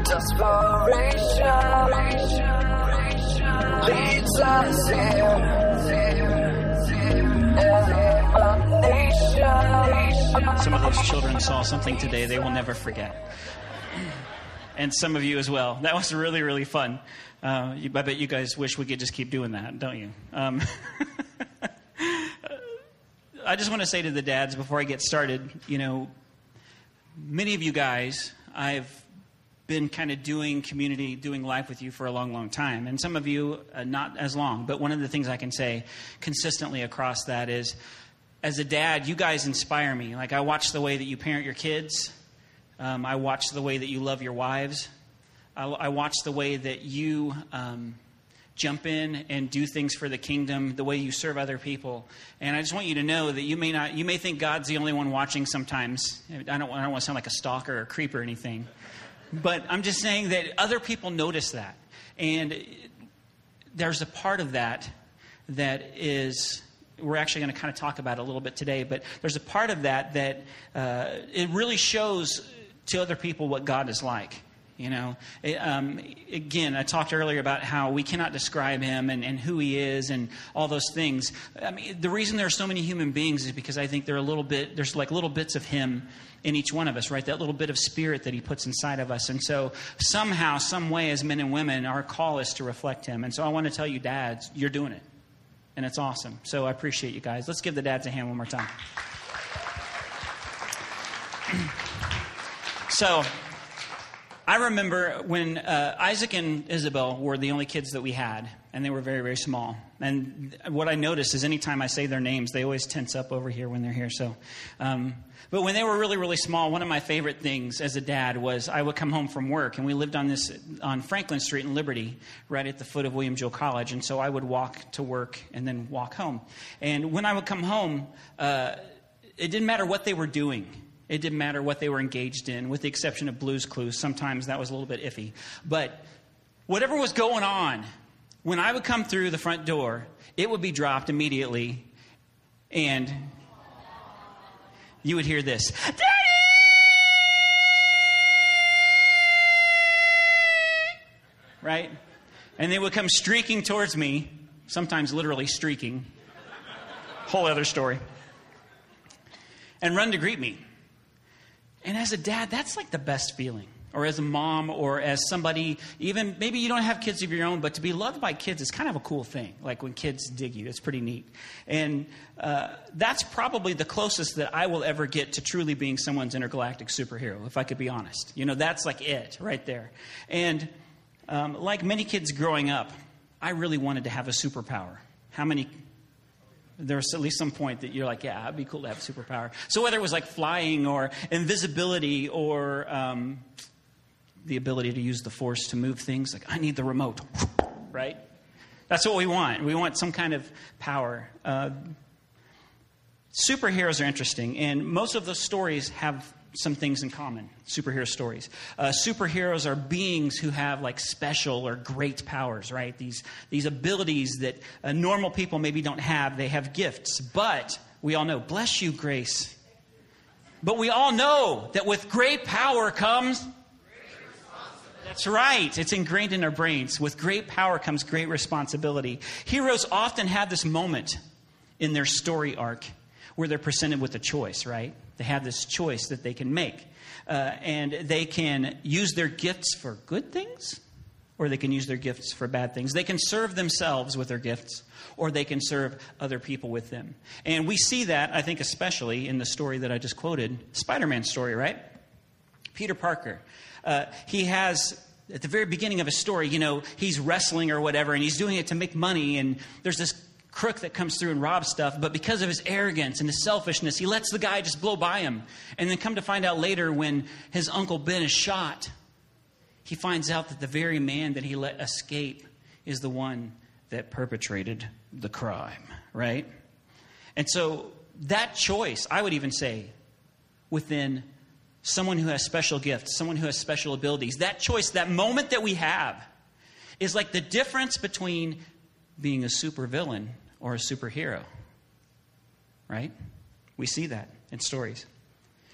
Desperation leads us here. Some of those children saw something today they will never forget. And some of you as well. That was really, really fun. I bet you guys wish we could just keep doing that, don't you? I just want to say to the dads before I get started, many of you guys, I've been kind of doing community, doing life with you for a long, long time. And some of you, not as long. But one of the things I can say consistently across that is, as a dad, you guys inspire me. Like, I watch the way that you parent your kids. I watch the way that you love your wives. I watch the way that you jump in and do things for the kingdom, the way you serve other people. And I just want you to know that you may think God's the only one watching sometimes. I don't want to sound like a stalker or a creep or anything. But I'm just saying that other people notice that. And there's a part of that is, we're actually going to kind of talk about it a little bit today, but there's a part of that it really shows to other people what God is like. Again, I talked earlier about how we cannot describe him and who he is and all those things. I mean, the reason there are so many human beings is because I think there's like little bits of him in each one of us, right? That little bit of spirit that he puts inside of us. And so somehow, some way, as men and women, our call is to reflect him. And so I want to tell you, dads, you're doing it. And it's awesome. So I appreciate you guys. Let's give the dads a hand one more time. So I remember when Isaac and Isabel were the only kids that we had, and they were very, very small. And what I noticed is anytime I say their names, they always tense up over here when they're here. So, but when they were really, really small, one of my favorite things as a dad was I would come home from work, and we lived on Franklin Street in Liberty, right at the foot of William Jewell College. And so I would walk to work and then walk home. And when I would come home, it didn't matter what they were doing. It didn't matter what they were engaged in, with the exception of Blue's Clues. Sometimes that was a little bit iffy. But whatever was going on, when I would come through the front door, it would be dropped immediately, and you would hear this, "Daddy!" Right? And they would come streaking towards me, sometimes literally streaking. Whole other story. And run to greet me. And as a dad, that's like the best feeling. Or as a mom, or as somebody, even maybe you don't have kids of your own, but to be loved by kids is kind of a cool thing. Like when kids dig you, it's pretty neat. And that's probably the closest that I will ever get to truly being someone's intergalactic superhero, if I could be honest. That's like it right there. And like many kids growing up, I really wanted to have a superpower. There was at least some point that you're like, yeah, it'd be cool to have a superpower. So whether it was like flying or invisibility or the ability to use the force to move things, like I need the remote, right? That's what we want. We want some kind of power. Superheroes are interesting, and most of those stories have some things in common, superhero stories. Superheroes are beings who have like special or great powers, right? These abilities that normal people maybe don't have. They have gifts. But we all know, bless you, Grace. But we all know that with great power comes great responsibility. That's right. It's ingrained in our brains. With great power comes great responsibility. Heroes often have this moment in their story arc where they're presented with a choice, right? They have this choice that they can make. And they can use their gifts for good things, or they can use their gifts for bad things. They can serve themselves with their gifts, or they can serve other people with them. And we see that, I think, especially in the story that I just quoted, Spider-Man's story, right? Peter Parker. He has, at the very beginning of his story, he's wrestling or whatever, and he's doing it to make money, and there's this crook that comes through and robs stuff, but because of his arrogance and his selfishness, he lets the guy just blow by him. And then come to find out later, when his Uncle Ben is shot, he finds out that the very man that he let escape is the one that perpetrated the crime, right? And so that choice, I would even say, within someone who has special gifts, someone who has special abilities, that choice, that moment that we have, is like the difference between being a supervillain or a superhero, right? We see that in stories.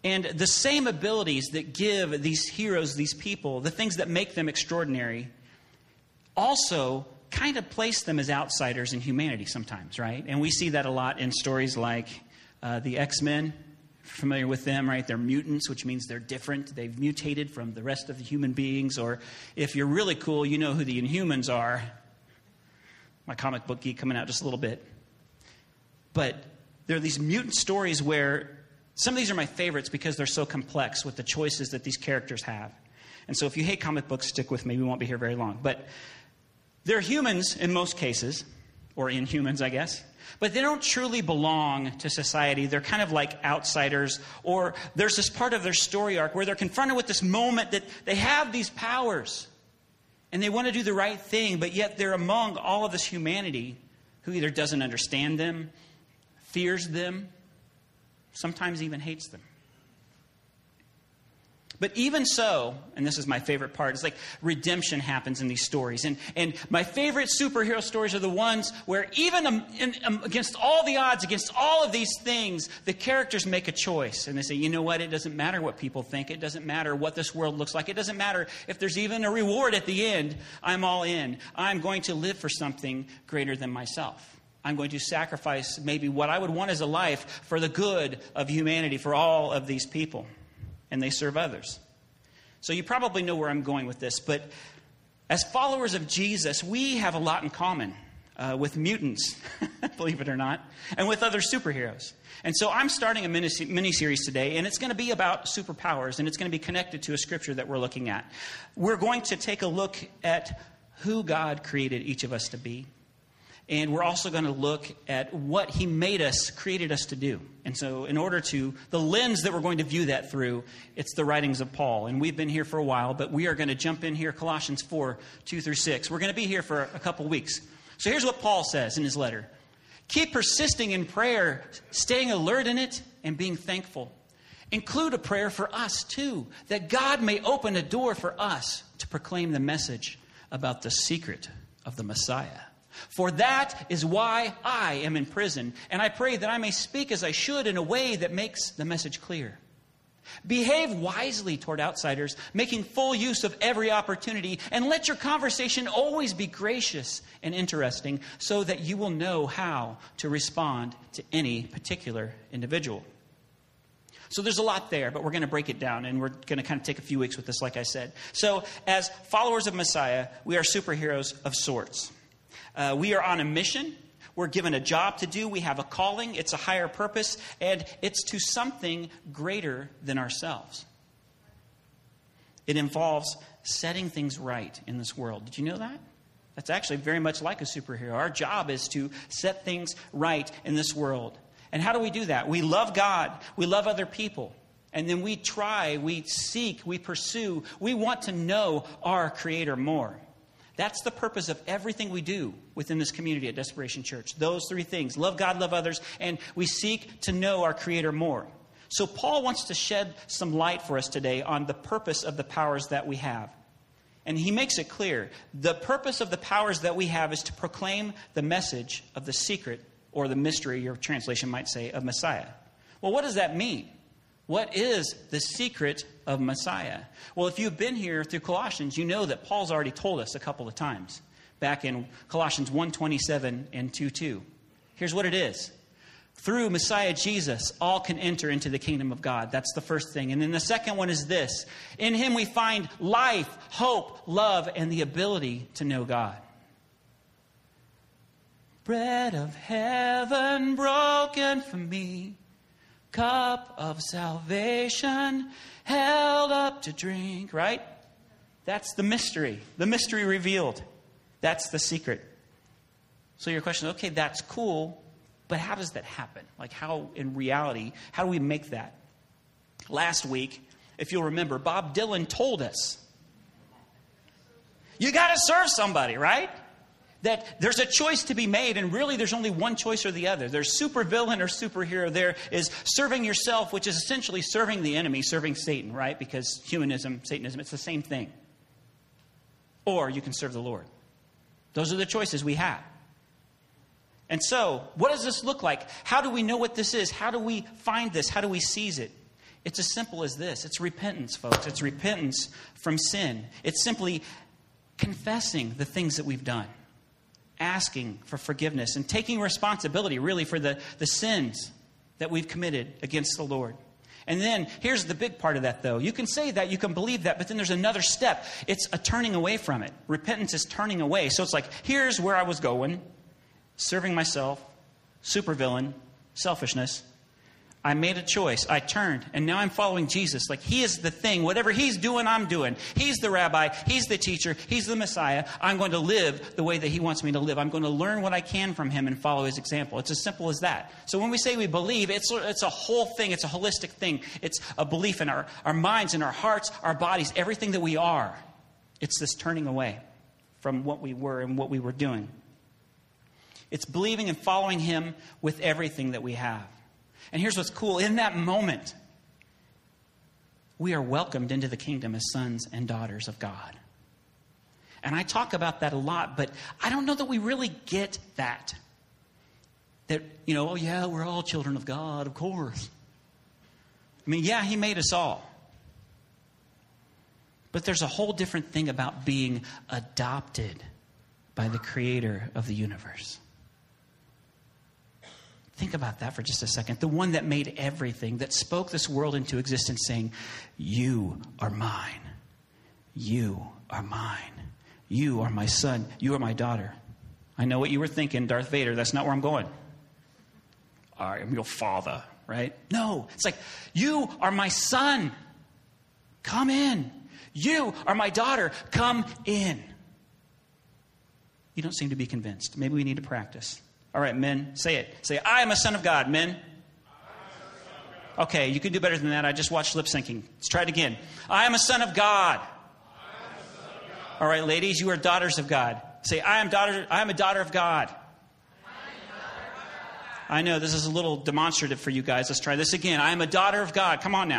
And the same abilities that give these heroes, these people, the things that make them extraordinary, also kind of place them as outsiders in humanity sometimes, right? And we see that a lot in stories like the X-Men. Familiar with them, right? They're mutants, which means they're different. They've mutated from the rest of the human beings. Or if you're really cool, you know who the Inhumans are. My comic book geek coming out just a little bit. But there are these mutant stories where some of these are my favorites because they're so complex with the choices that these characters have. And so if you hate comic books, stick with me. We won't be here very long. But they're humans in most cases, or Inhumans, I guess. But they don't truly belong to society. They're kind of like outsiders. Or there's this part of their story arc where they're confronted with this moment that they have these powers. And they want to do the right thing, but yet they're among all of this humanity who either doesn't understand them, fears them, sometimes even hates them. But even so, and this is my favorite part, it's like redemption happens in these stories. And my favorite superhero stories are the ones where even against all the odds, against all of these things, the characters make a choice. And they say, you know what, it doesn't matter what people think. It doesn't matter what this world looks like. It doesn't matter if there's even a reward at the end. I'm all in. I'm going to live for something greater than myself. I'm going to sacrifice maybe what I would want as a life for the good of humanity, for all of these people. And they serve others. So you probably know where I'm going with this. But as followers of Jesus, we have a lot in common with mutants, believe it or not, and with other superheroes. And so I'm starting a mini-series today, and it's going to be about superpowers, and it's going to be connected to a scripture that we're looking at. We're going to take a look at who God created each of us to be. And we're also going to look at what he created us to do. And so the lens that we're going to view that through, it's the writings of Paul. And we've been here for a while, but we are going to jump in here, Colossians 4, 2 through 6. We're going to be here for a couple weeks. So here's what Paul says in his letter. Keep persisting in prayer, staying alert in it, and being thankful. Include a prayer for us, too, that God may open a door for us to proclaim the message about the secret of the Messiah. For that is why I am in prison, and I pray that I may speak as I should in a way that makes the message clear. Behave wisely toward outsiders, making full use of every opportunity, and let your conversation always be gracious and interesting so that you will know how to respond to any particular individual. So there's a lot there, but we're going to break it down, and we're going to kind of take a few weeks with this, like I said. So as followers of Messiah, we are superheroes of sorts. We are on a mission. We're given a job to do. We have a calling. It's a higher purpose. And it's to something greater than ourselves. It involves setting things right in this world. Did you know that? That's actually very much like a superhero. Our job is to set things right in this world. And how do we do that? We love God. We love other people. And then we try, we seek, we pursue. We want to know our Creator more. That's the purpose of everything we do within this community at Desperation Church. Those three things. Love God, love others, and we seek to know our Creator more. So Paul wants to shed some light for us today on the purpose of the powers that we have. And he makes it clear. The purpose of the powers that we have is to proclaim the message of the secret, or the mystery, your translation might say, of Messiah. Well, what does that mean? What is the secret of Messiah? Well, if you've been here through Colossians, you know that Paul's already told us a couple of times. Back in Colossians 1:27 and 2:2. Here's what it is. Through Messiah Jesus, all can enter into the kingdom of God. That's the first thing. And then the second one is this. In him we find life, hope, love, and the ability to know God. Bread of heaven broken for me. Cup of salvation held up to drink, right? That's the mystery revealed. That's the secret. So your question, okay, that's cool, but how does that happen? Like how, in reality, how do we make that? Last week, if you'll remember, Bob Dylan told us, you got to serve somebody, right? That there's a choice to be made, and really there's only one choice or the other. There's supervillain or superhero. There is serving yourself, which is essentially serving the enemy, serving Satan, right? Because humanism, Satanism, it's the same thing. Or you can serve the Lord. Those are the choices we have. And so, what does this look like? How do we know what this is? How do we find this? How do we seize it? It's as simple as this. It's repentance, folks. It's repentance from sin. It's simply confessing the things that we've done, asking for forgiveness, and taking responsibility, really, for the sins that we've committed against the Lord. And then, here's the big part of that, though. You can say that, you can believe that, but then there's another step. It's a turning away from it. Repentance is turning away. So it's like, here's where I was going, serving myself, supervillain, selfishness. I made a choice. I turned, and now I'm following Jesus. Like, he is the thing. Whatever he's doing, I'm doing. He's the rabbi. He's the teacher. He's the Messiah. I'm going to live the way that he wants me to live. I'm going to learn what I can from him and follow his example. It's as simple as that. So when we say we believe, it's a whole thing. It's a holistic thing. It's a belief in our minds and our hearts, our bodies, everything that we are. It's this turning away from what we were and what we were doing. It's believing and following him with everything that we have. And here's what's cool. In that moment, we are welcomed into the kingdom as sons and daughters of God. And I talk about that a lot, but I don't know that we really get that. That, oh yeah, we're all children of God, of course. I mean, yeah, he made us all. But there's a whole different thing about being adopted by the creator of the universe. Think about that for just a second. The one that made everything, that spoke this world into existence, saying, you are mine. You are mine. You are my son. You are my daughter. I know what you were thinking, Darth Vader. That's not where I'm going. I am your father, right? No, it's like, you are my son. Come in. You are my daughter. Come in. You don't seem to be convinced. Maybe we need to practice. All right, men, say it. Say, I am a son of God, men. Okay, you can do better than that. I just watched lip syncing. Let's try it again. I am a son of God. All right, ladies, you are daughters of God. Say, I am a daughter of God. I know this is a little demonstrative for you guys. Let's try this again. I am a daughter of God. Come on now.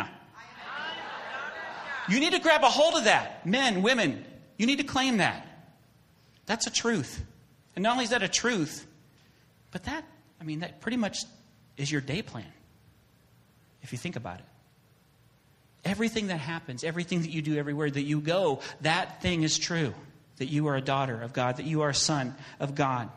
You need to grab a hold of that. Men, women, you need to claim that. That's a truth. And not only is that a truth, but that pretty much is your day plan, if you think about it. Everything that happens, everything that you do, everywhere that you go, that thing is true. That you are a daughter of God, that you are a son of God.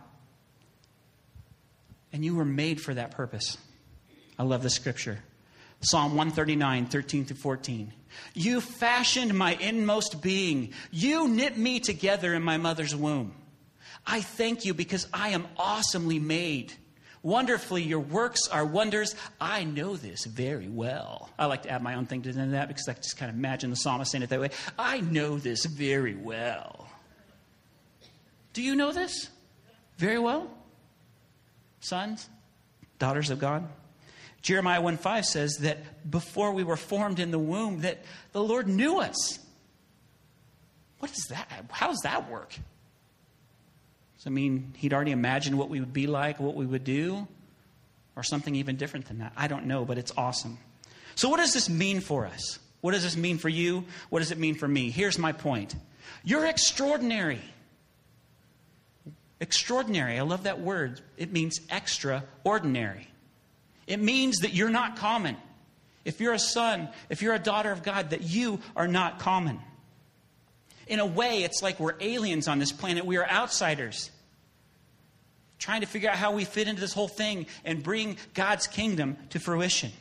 And you were made for that purpose. I love this scripture. Psalm 139, 13 through 14. You fashioned my inmost being. You knit me together in my mother's womb. I thank you because I am awesomely made. Wonderfully, your works are wonders. I know this very well. I like to add my own thing to that because I just kind of imagine the psalmist saying it that way. I know this very well. Do you know this very well? Sons, daughters of God. Jeremiah 1:5 says that before we were formed in the womb, that the Lord knew us. What is that? How does that work? Does it mean he'd already imagined what we would be like, what we would do? Or something even different than that? I don't know, but it's awesome. So what does this mean for us? What does this mean for you? What does it mean for me? Here's my point. You're extraordinary. Extraordinary. I love that word. It means extraordinary. It means that you're not common. If you're a son, if you're a daughter of God, that you are not common. In a way, it's like we're aliens on this planet. We are outsiders. Trying to figure out how we fit into this whole thing and bring God's kingdom to fruition.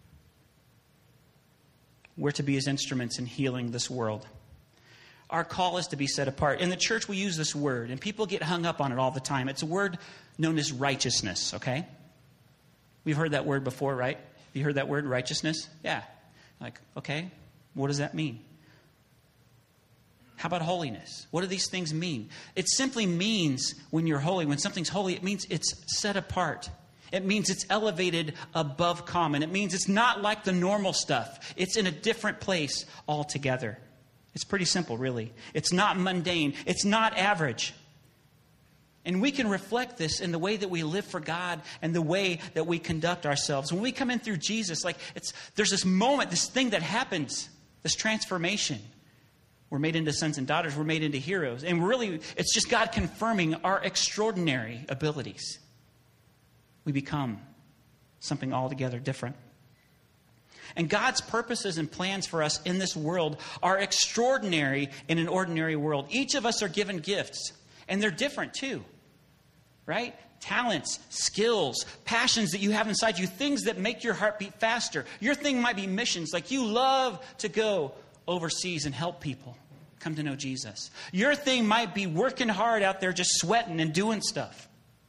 We're to be his instruments in healing this world. Our call is to be set apart. In the church, we use this word, and people get hung up on it all the time. It's a word known as righteousness, okay? We've heard that word before, right? Have you heard that word, righteousness? Yeah. Like, okay, what does that mean? How about holiness? What do these things mean? It simply means when you're holy, when something's holy, it means it's set apart. It means it's elevated above common. It means it's not like the normal stuff. It's in a different place altogether. It's pretty simple, really. It's not mundane. It's not average. And we can reflect this in the way that we live for God and the way that we conduct ourselves. When we come in through Jesus, there's this moment, this thing that happens, this transformation. We're made into sons and daughters. We're made into heroes. And really, it's just God confirming our extraordinary abilities. We become something altogether different. And God's purposes and plans for us in this world are extraordinary in an ordinary world. Each of us are given gifts, and they're different too, right? Talents, skills, passions that you have inside you, things that make your heart beat faster. Your thing might be missions, like you love to go overseas and help people come to know Jesus. Your thing might be working hard out there, just sweating and doing stuff.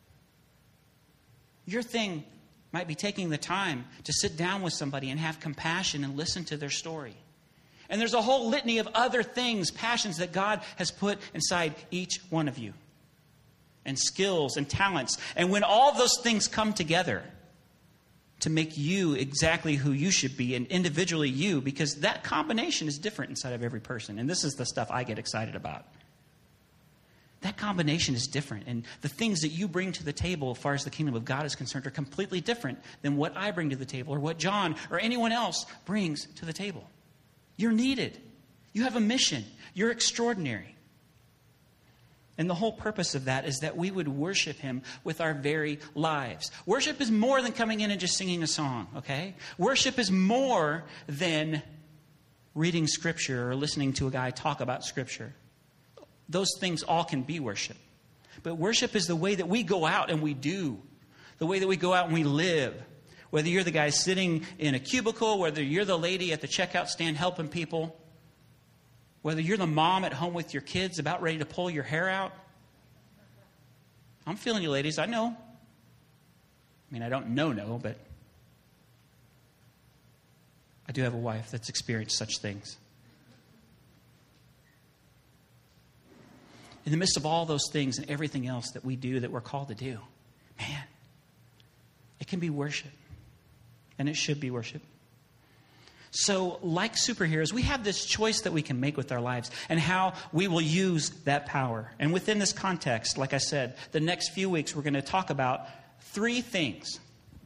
Your thing might be taking the time to sit down with somebody and have compassion and listen to their story. And there's a whole litany of other things, passions that God has put inside each one of you. And skills and talents. And when all those things come together to make you exactly who you should be and individually you, because that combination is different inside of every person. And this is the stuff I get excited about. That combination is different. And the things that you bring to the table as far as the kingdom of God is concerned are completely different than what I bring to the table or what John or anyone else brings to the table. You're needed. You have a mission. You're extraordinary. And the whole purpose of that is that we would worship him with our very lives. Worship is more than coming in and just singing a song, okay? Worship is more than reading Scripture or listening to a guy talk about Scripture. Those things all can be worship. But worship is the way that we go out and we do. The way that we go out and we live. Whether you're the guy sitting in a cubicle, whether you're the lady at the checkout stand helping people, whether you're the mom at home with your kids about ready to pull your hair out. I'm feeling you, ladies. I know. I mean, I don't know, but I do have a wife that's experienced such things. In the midst of all those things and everything else that we do, that we're called to do, man, it can be worship. And it should be worship. So, like superheroes, we have this choice that we can make with our lives and how we will use that power. And within this context, like I said, the next few weeks we're going to talk about three things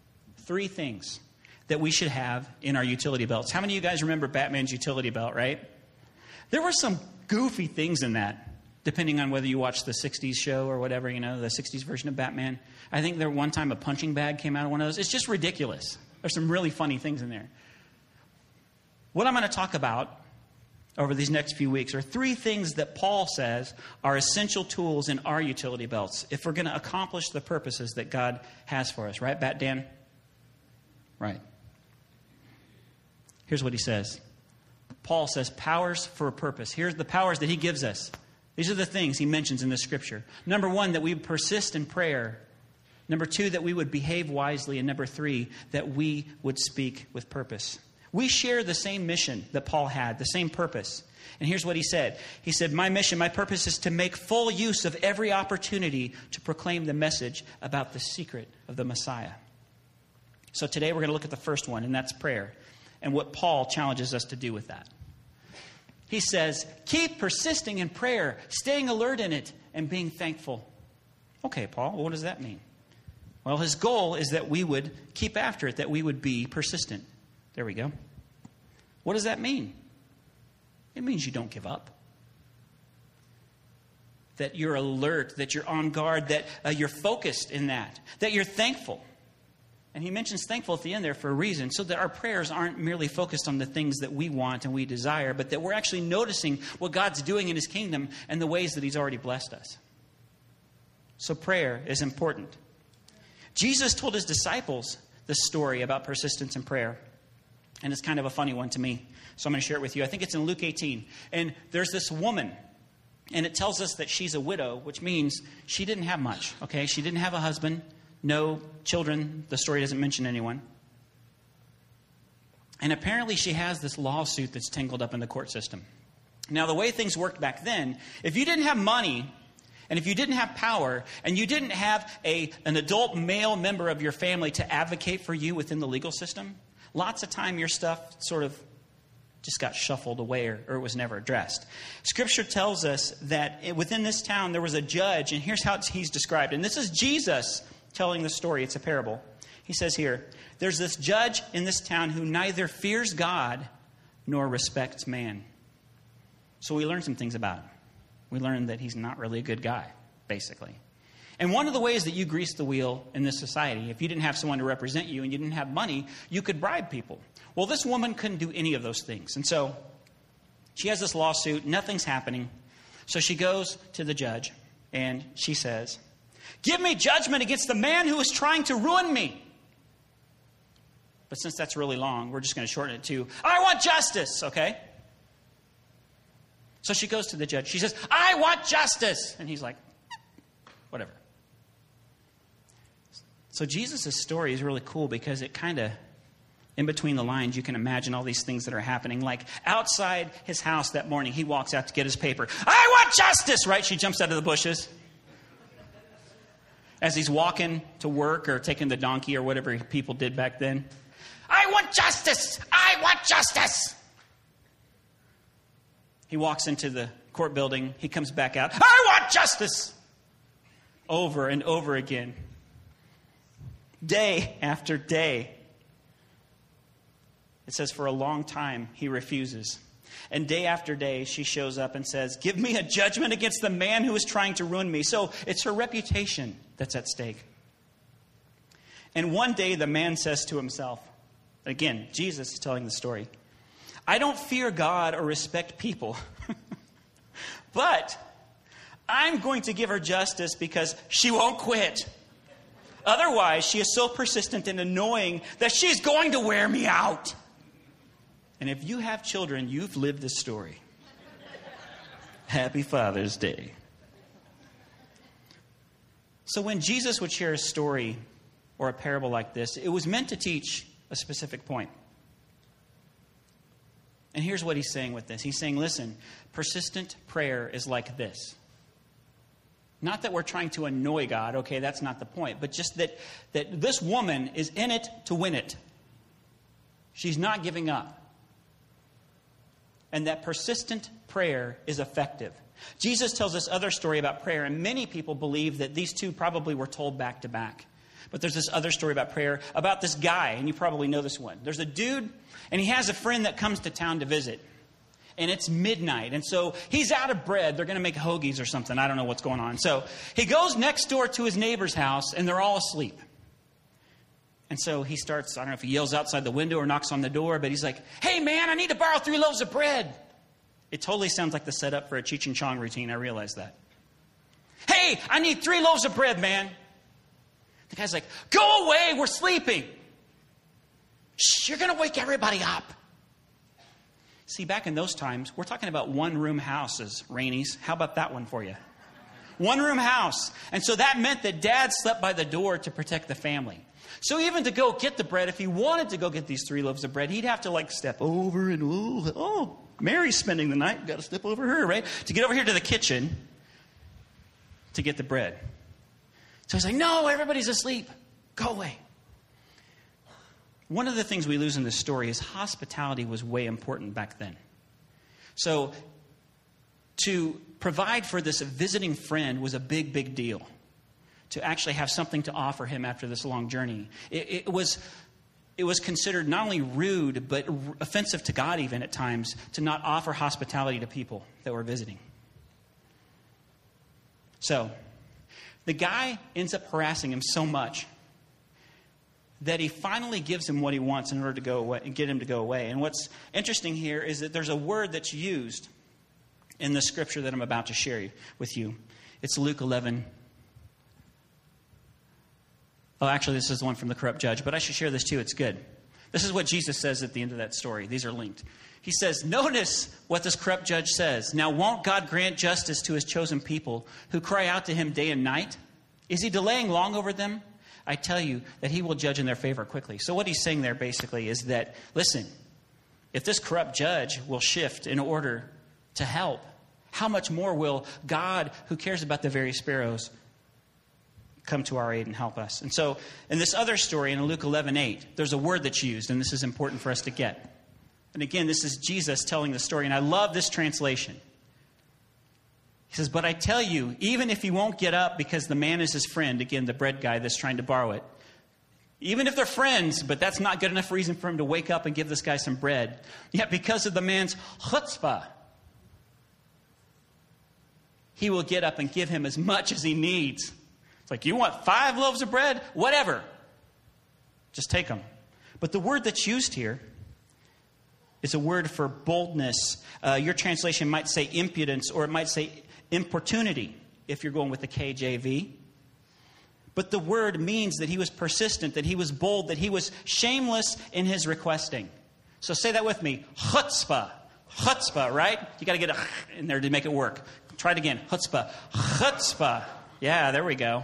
that we should have in our utility belts. How many of you guys remember Batman's utility belt, right? There were some goofy things in that, depending on whether you watched the 60s show or whatever, the 60s version of Batman. I think there one time a punching bag came out of one of those. It's just ridiculous. There's some really funny things in there. What I'm going to talk about over these next few weeks are three things that Paul says are essential tools in our utility belts if we're going to accomplish the purposes that God has for us. Right, Bat Dan? Right. Here's what he says. Paul says powers for a purpose. Here's the powers that he gives us. These are the things he mentions in this scripture. Number one, that we would persist in prayer. Number two, that we would behave wisely. And number three, that we would speak with purpose. We share the same mission that Paul had, the same purpose. And here's what he said. He said, my mission, my purpose is to make full use of every opportunity to proclaim the message about the secret of the Messiah. So today we're going to look at the first one, and that's prayer, and what Paul challenges us to do with that. He says, keep persisting in prayer, staying alert in it, and being thankful. Okay, Paul, what does that mean? Well, his goal is that we would keep after it, that we would be persistent. There we go. What does that mean? It means you don't give up. That you're alert, that you're on guard, that you're focused in that you're thankful. And he mentions thankful at the end there for a reason, so that our prayers aren't merely focused on the things that we want and we desire, but that we're actually noticing what God's doing in his kingdom and the ways that he's already blessed us. So prayer is important. Jesus told his disciples this story about persistence in prayer. And it's kind of a funny one to me. So I'm going to share it with you. I think it's in Luke 18. And there's this woman. And it tells us that she's a widow, which means she didn't have much. Okay? She didn't have a husband. No children. The story doesn't mention anyone. And apparently she has this lawsuit that's tangled up in the court system. Now, the way things worked back then, if you didn't have money, and if you didn't have power, and you didn't have an adult male member of your family to advocate for you within the legal system, lots of time your stuff sort of just got shuffled away or it was never addressed. Scripture tells us that within this town there was a judge, and here's how he's described. And this is Jesus telling the story. It's a parable. He says here, there's this judge in this town who neither fears God nor respects man. So we learned some things about him. We learned that he's not really a good guy, basically. And one of the ways that you grease the wheel in this society, if you didn't have someone to represent you and you didn't have money, you could bribe people. Well, this woman couldn't do any of those things. And so she has this lawsuit. Nothing's happening. So she goes to the judge and she says, "Give me judgment against the man who is trying to ruin me." But since that's really long, we're just going to shorten it to, "I want justice," okay? So she goes to the judge. She says, "I want justice." And he's like, whatever. So Jesus' story is really cool because it kind of, in between the lines, you can imagine all these things that are happening. Like outside his house that morning, he walks out to get his paper. "I want justice," right? She jumps out of the bushes. As he's walking to work or taking the donkey or whatever people did back then. "I want justice! I want justice!" He walks into the court building. He comes back out. "I want justice!" Over and over again. Day after day. It says for a long time he refuses. And day after day she shows up and says, "Give me a judgment against the man who is trying to ruin me." So it's her reputation that's at stake. And one day the man says to himself, again, Jesus is telling the story, "I don't fear God or respect people, but I'm going to give her justice because she won't quit. Otherwise, she is so persistent and annoying that she's going to wear me out." And if you have children, you've lived this story. Happy Father's Day. So when Jesus would share a story or a parable like this, it was meant to teach a specific point. And here's what he's saying with this. He's saying, listen, persistent prayer is like this. Not that we're trying to annoy God, okay, that's not the point. But just that this woman is in it to win it. She's not giving up. And that persistent prayer is effective. Jesus tells this other story about prayer, and many people believe that these two probably were told back to back. But there's this other story about prayer, about this guy, and you probably know this one. There's a dude, and he has a friend that comes to town to visit. And it's midnight, and so he's out of bread. They're going to make hoagies or something. I don't know what's going on. So he goes next door to his neighbor's house, and they're all asleep. And so he starts, I don't know if he yells outside the window or knocks on the door, but he's like, "Hey, man, I need to borrow 3 loaves of bread." It totally sounds like the setup for a Cheech and Chong routine. I realize that. "Hey, I need 3 loaves of bread, man." The guy's like, "Go away, we're sleeping." "Shh, you're going to wake everybody up." See, back in those times, we're talking about one-room houses, Rainies. How about that one for you? One-room house. And so that meant that Dad slept by the door to protect the family. So even to go get the bread, if he wanted to go get these 3 loaves of bread, he'd have to step over and, oh, Mary's spending the night. Got to step over her, right? To get over here to the kitchen to get the bread. So he's like, "No, everybody's asleep. Go away." One of the things we lose in this story is hospitality was way important back then. So to provide for this visiting friend was a big, big deal. To actually have something to offer him after this long journey. It was considered not only rude, but offensive to God even at times, to not offer hospitality to people that were visiting. So the guy ends up harassing him so much that he finally gives him what he wants in order to go away and get him to go away. And what's interesting here is that there's a word that's used in the scripture that I'm about to share with you. It's Luke 11. Oh, actually, this is the one from the corrupt judge, but I should share this too. It's good. This is what Jesus says at the end of that story. These are linked. He says, "Notice what this corrupt judge says. Now, won't God grant justice to his chosen people who cry out to him day and night? Is he delaying long over them? I tell you that he will judge in their favor quickly." So what he's saying there basically is that, listen, if this corrupt judge will shift in order to help, how much more will God, who cares about the very sparrows, come to our aid and help us? And so in this other story, in Luke 11:8, there's a word that's used, and this is important for us to get. And again, this is Jesus telling the story, and I love this translation. He says, "But I tell you, even if he won't get up because the man is his friend," again, the bread guy that's trying to borrow it, even if they're friends, but that's not good enough reason for him to wake up and give this guy some bread, yet because of the man's chutzpah, he will get up and give him as much as he needs. It's like, you want 5 loaves of bread? Whatever. Just take them. But the word that's used here is a word for boldness. Your translation might say impudence, or it might say importunity, if you're going with the KJV. But the word means that he was persistent, that he was bold, that he was shameless in his requesting. So say that with me. Chutzpah. Chutzpah, right? You got to get a in there to make it work. Try it again. Chutzpah. Chutzpah. Yeah, there we go.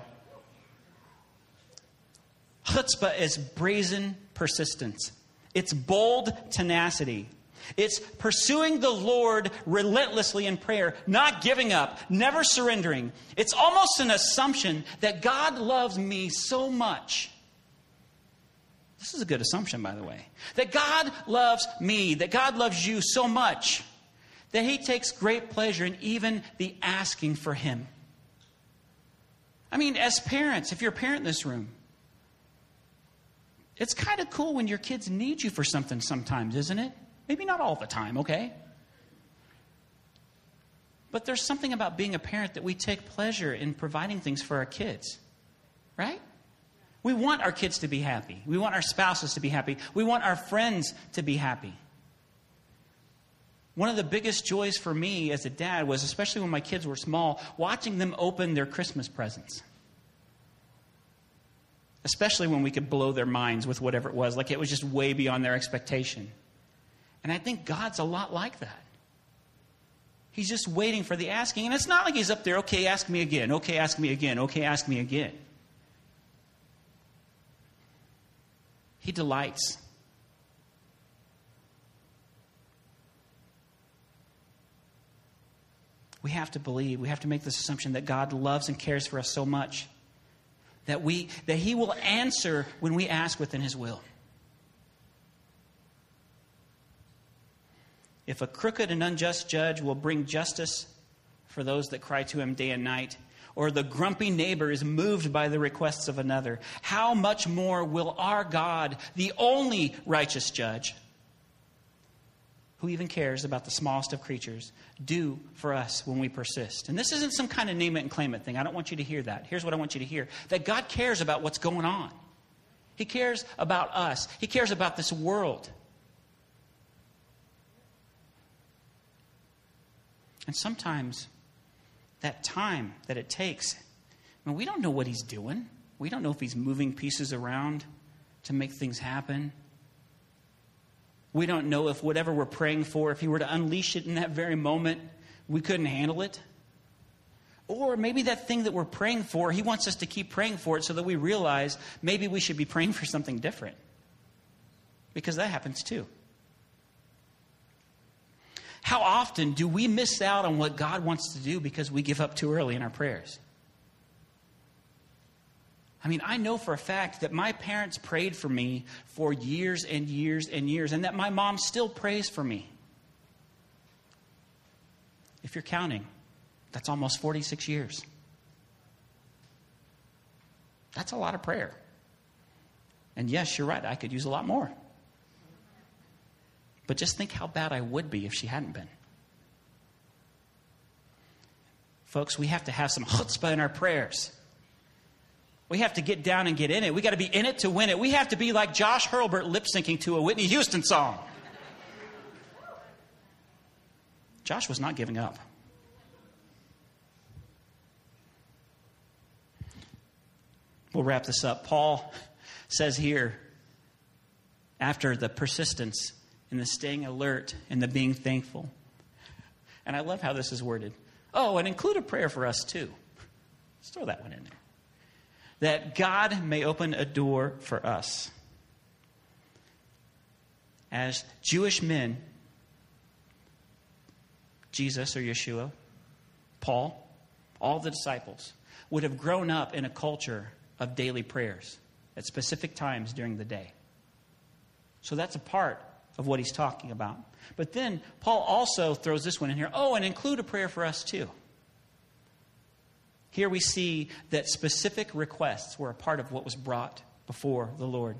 Chutzpah is brazen persistence. It's bold tenacity. It's pursuing the Lord relentlessly in prayer, not giving up, never surrendering. It's almost an assumption that God loves me so much. This is a good assumption, by the way. That God loves me, that God loves you so much that he takes great pleasure in even the asking for him. I mean, as parents, if you're a parent in this room, it's kind of cool when your kids need you for something sometimes, isn't it? Maybe not all the time, okay? But there's something about being a parent that we take pleasure in providing things for our kids, right? We want our kids to be happy. We want our spouses to be happy. We want our friends to be happy. One of the biggest joys for me as a dad was, especially when my kids were small, watching them open their Christmas presents. Especially when we could blow their minds with whatever it was, like it was just way beyond their expectation. And I think God's a lot like that. He's just waiting for the asking. And it's not like he's up there, okay, ask me again, okay, ask me again, okay, ask me again. He delights. We have to believe, we have to make this assumption that God loves and cares for us so much that he will answer when we ask within his will. If a crooked and unjust judge will bring justice for those that cry to him day and night, or the grumpy neighbor is moved by the requests of another, how much more will our God, the only righteous judge, who even cares about the smallest of creatures, do for us when we persist? And this isn't some kind of name it and claim it thing. I don't want you to hear that. Here's what I want you to hear. That God cares about what's going on. He cares about us. He cares about this world. And sometimes that time that it takes, I mean, we don't know what he's doing. We don't know if he's moving pieces around to make things happen. We don't know if whatever we're praying for, if he were to unleash it in that very moment, we couldn't handle it. Or maybe that thing that we're praying for, he wants us to keep praying for it so that we realize maybe we should be praying for something different. Because that happens too. How often do we miss out on what God wants to do because we give up too early in our prayers? I mean, I know for a fact that my parents prayed for me for years and years and years, and that my mom still prays for me. If you're counting, that's almost 46 years. That's a lot of prayer. And yes, you're right, I could use a lot more. But just think how bad I would be if she hadn't been. Folks, we have to have some chutzpah in our prayers. We have to get down and get in it. We got to be in it to win it. We have to be like Josh Hurlburt lip-syncing to a Whitney Houston song. Josh was not giving up. We'll wrap this up. Paul says here, after the persistence and the staying alert and the being thankful. And I love how this is worded. Oh, and include a prayer for us too. Let's throw that one in there. That God may open a door for us. As Jewish men, Jesus or Yeshua, Paul, all the disciples would have grown up in a culture of daily prayers at specific times during the day. So that's a part of what he's talking about. But then Paul also throws this one in here. Oh, and include a prayer for us too. Here we see that specific requests were a part of what was brought before the Lord.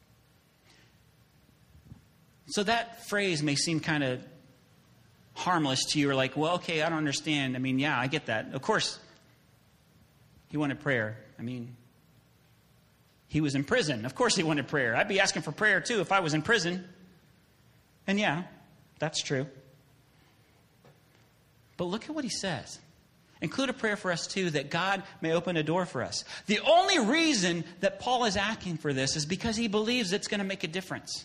So that phrase may seem kind of harmless to you, or like, well, okay, I don't understand. I mean, yeah, I get that. Of course, he wanted prayer. I mean, he was in prison. Of course he wanted prayer. I'd be asking for prayer too if I was in prison. And yeah, that's true. But look at what he says. Include a prayer for us too, that God may open a door for us. The only reason that Paul is asking for this is because he believes it's going to make a difference.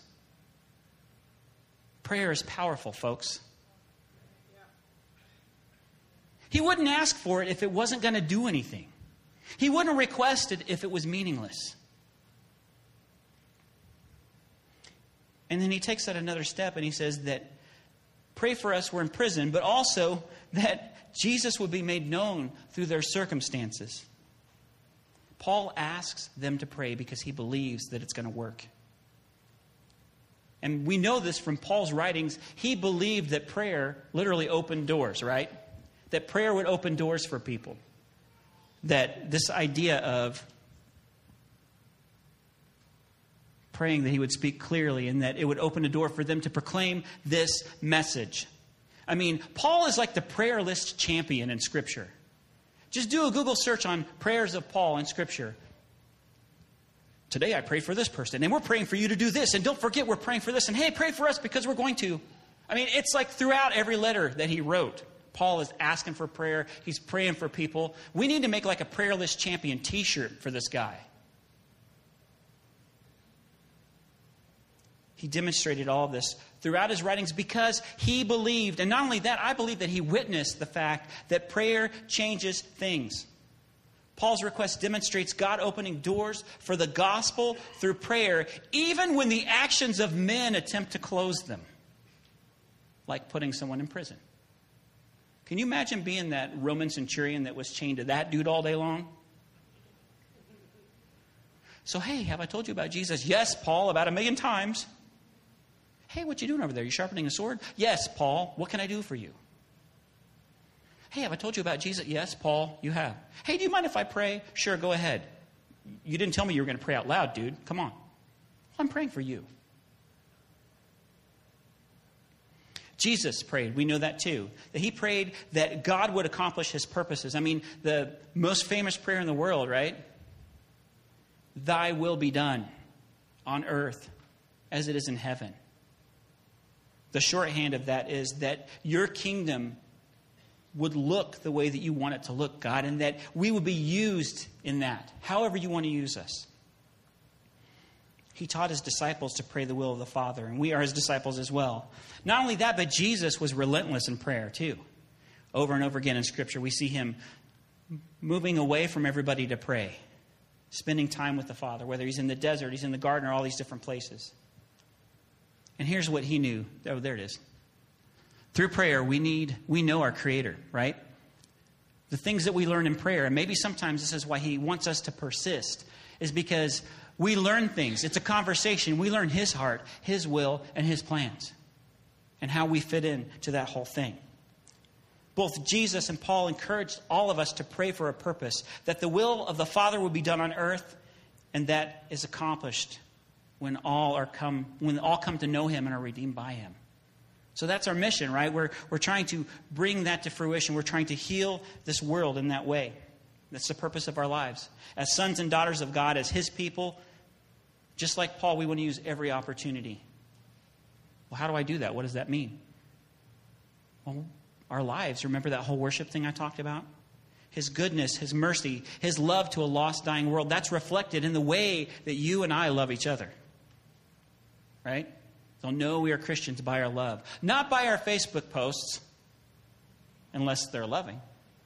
Prayer is powerful, folks. He wouldn't ask for it if it wasn't going to do anything. He wouldn't request it if it was meaningless. And then he takes that another step and he says that pray for us, we're in prison, but also that Jesus would be made known through their circumstances. Paul asks them to pray because he believes that it's going to work. And we know this from Paul's writings. He believed that prayer literally opened doors, right? That prayer would open doors for people. That this idea of praying that he would speak clearly and that it would open a door for them to proclaim this message. I mean, Paul is like the prayer list champion in Scripture. Just do a Google search on prayers of Paul in Scripture. Today I prayed for this person, and we're praying for you to do this, and don't forget we're praying for this, and hey, pray for us because we're going to. I mean, it's like throughout every letter that he wrote, Paul is asking for prayer. He's praying for people. We need to make like a prayer list champion t-shirt for this guy. He demonstrated all of this throughout his writings because he believed, and not only that, I believe that he witnessed the fact that prayer changes things. Paul's request demonstrates God opening doors for the gospel through prayer, even when the actions of men attempt to close them, like putting someone in prison. Can you imagine being that Roman centurion that was chained to that dude all day long? So, hey, have I told you about Jesus? Yes, Paul, about 1,000,000 times. Hey, what you doing over there? You sharpening a sword? Yes, Paul. What can I do for you? Hey, have I told you about Jesus? Yes, Paul, you have. Hey, do you mind if I pray? Sure, go ahead. You didn't tell me you were going to pray out loud, dude. Come on. I'm praying for you. Jesus prayed. We know that too. That he prayed that God would accomplish his purposes. I mean, the most famous prayer in the world, right? Thy will be done on earth as it is in heaven. The shorthand of that is that your kingdom would look the way that you want it to look, God, and that we would be used in that, however you want to use us. He taught his disciples to pray the will of the Father, and we are his disciples as well. Not only that, but Jesus was relentless in prayer too. Over and over again in Scripture, we see him moving away from everybody to pray, spending time with the Father, whether he's in the desert, he's in the garden, or all these different places. And here's what he knew. Oh, there it is. Through prayer, we know our Creator, right? The things that we learn in prayer, and maybe sometimes this is why he wants us to persist, is because we learn things. It's a conversation. We learn his heart, his will, and his plans, and how we fit in to that whole thing. Both Jesus and Paul encouraged all of us to pray for a purpose, that the will of the Father would be done on earth, and that is accomplished when all come to know him and are redeemed by him. So that's our mission, right? We're trying to bring that to fruition. We're trying to heal this world in that way. That's the purpose of our lives. As sons and daughters of God, as his people, just like Paul, we want to use every opportunity. Well, how do I do that? What does that mean? Well, our lives. Remember that whole worship thing I talked about? His goodness, his mercy, his love to a lost, dying world. That's reflected in the way that you and I love each other. Right? They'll know we are Christians by our love. Not by our Facebook posts, unless they're loving.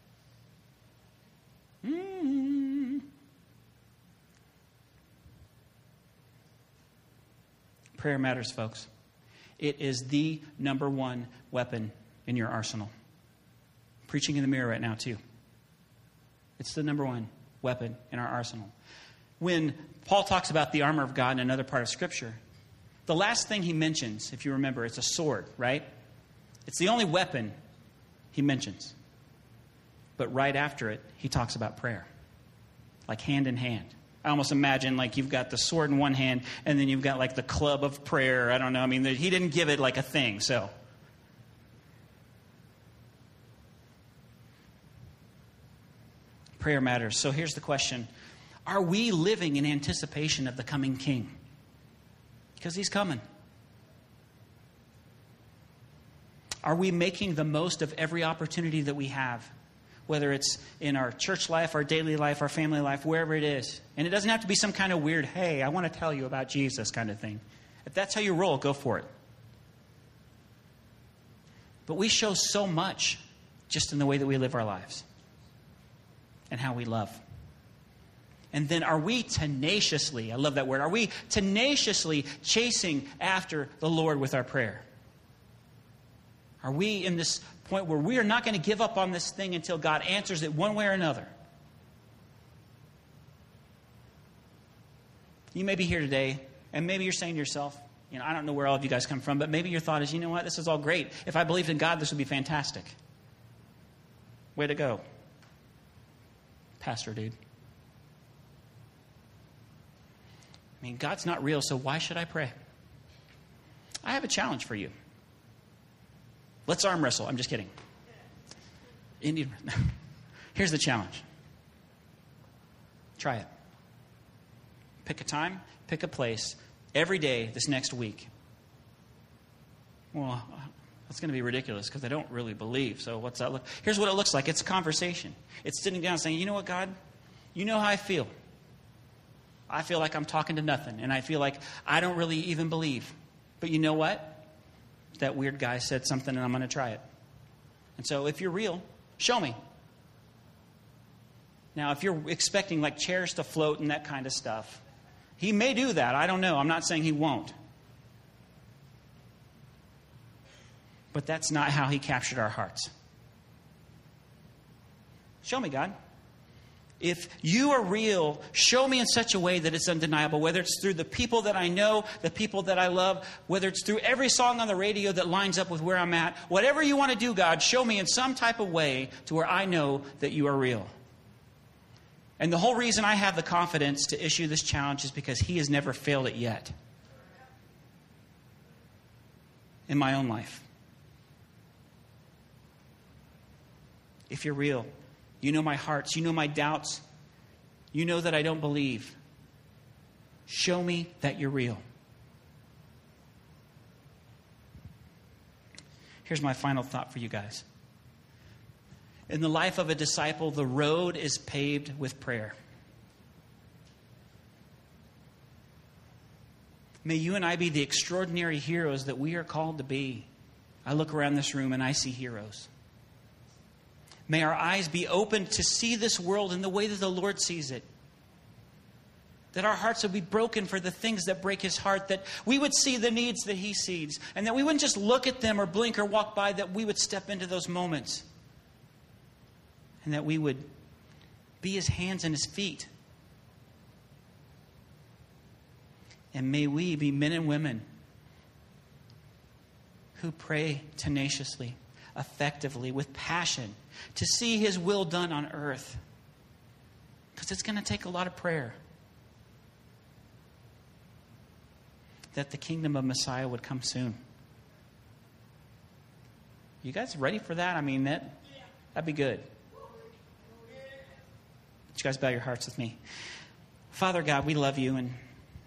Prayer matters, folks. It is the number one weapon in your arsenal. Preaching in the mirror right now, too. It's the number one weapon in our arsenal. When Paul talks about the armor of God in another part of Scripture, the last thing he mentions, if you remember, it's a sword, right? It's the only weapon he mentions. But right after it, he talks about prayer. Like hand in hand. I almost imagine like you've got the sword in one hand and then you've got like the club of prayer. I don't know. I mean, he didn't give it like a thing, so. Prayer matters. So here's the question. Are we living in anticipation of the coming King? Because he's coming. Are we making the most of every opportunity that we have? Whether it's in our church life, our daily life, our family life, wherever it is. And it doesn't have to be some kind of weird, hey, I want to tell you about Jesus kind of thing. If that's how you roll, go for it. But we show so much just in the way that we live our lives and how we love. And then are we tenaciously, I love that word, are we tenaciously chasing after the Lord with our prayer? Are we in this point where we are not going to give up on this thing until God answers it one way or another? You may be here today, and maybe you're saying to yourself, I don't know where all of you guys come from, but maybe your thought is, you know what, this is all great. If I believed in God, this would be fantastic. Way to go, pastor dude. God's not real, so why should I pray? I have a challenge for you. Let's arm wrestle. I'm just kidding. Indian. Here's the challenge. Try it. Pick a time, pick a place, every day this next week. Well, that's going to be ridiculous because I don't really believe. So what's that look? Here's what it looks like. It's a conversation. It's sitting down saying, you know what, God? You know how I feel. I feel like I'm talking to nothing. And I feel like I don't really even believe. But you know what? That weird guy said something and I'm going to try it. And so if you're real, show me. Now, if you're expecting like chairs to float and that kind of stuff, he may do that. I don't know. I'm not saying he won't. But that's not how he captured our hearts. Show me, God. If you are real, show me in such a way that it's undeniable, whether it's through the people that I know, the people that I love, whether it's through every song on the radio that lines up with where I'm at. Whatever you want to do, God, show me in some type of way to where I know that you are real. And the whole reason I have the confidence to issue this challenge is because he has never failed it yet in my own life. If you're real, you know my hearts. You know my doubts. You know that I don't believe. Show me that you're real. Here's my final thought for you guys. In the life of a disciple, the road is paved with prayer. May you and I be the extraordinary heroes that we are called to be. I look around this room and I see heroes. May our eyes be open to see this world in the way that the Lord sees it. That our hearts would be broken for the things that break his heart. That we would see the needs that he sees. And that we wouldn't just look at them or blink or walk by. That we would step into those moments. And that we would be his hands and his feet. And may we be men and women who pray tenaciously, effectively, with passion, to see his will done on earth. Because it's going to take a lot of prayer. That the kingdom of Messiah would come soon. You guys ready for that? That'd be good. You guys bow your hearts with me. Father God, we love you, and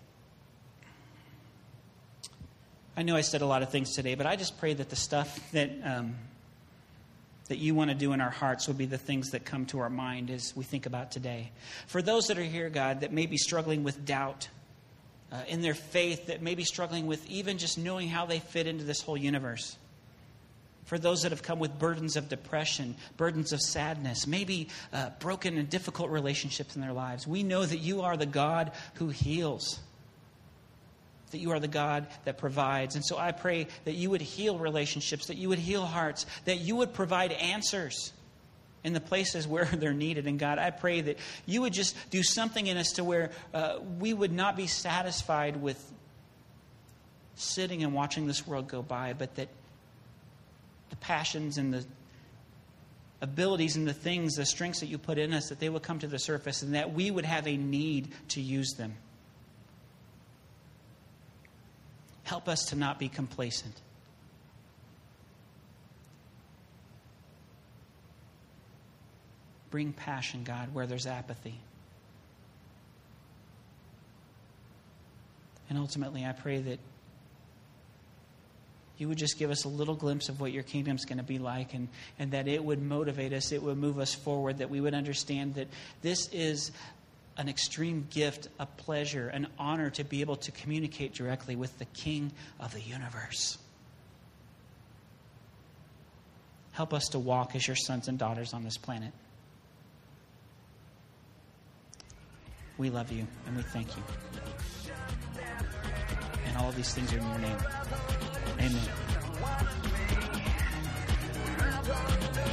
I know I said a lot of things today, but I just pray that the stuff that you want to do in our hearts will be the things that come to our mind as we think about today. For those that are here, God, that may be struggling with doubt in their faith, that may be struggling with even just knowing how they fit into this whole universe. For those that have come with burdens of depression, burdens of sadness, maybe broken and difficult relationships in their lives, we know that you are the God who heals. That you are the God that provides. And so I pray that you would heal relationships, that you would heal hearts, that you would provide answers in the places where they're needed. And God, I pray that you would just do something in us to where we would not be satisfied with sitting and watching this world go by, but that the passions and the abilities and the things, the strengths that you put in us, that they would come to the surface and that we would have a need to use them. Help us to not be complacent. Bring passion, God, where there's apathy. And ultimately, I pray that you would just give us a little glimpse of what your kingdom's going to be like, and that it would motivate us, it would move us forward, that we would understand that this is an extreme gift, a pleasure, an honor to be able to communicate directly with the King of the universe. Help us to walk as your sons and daughters on this planet. We love you and we thank you. And all of these things are in your name. Amen.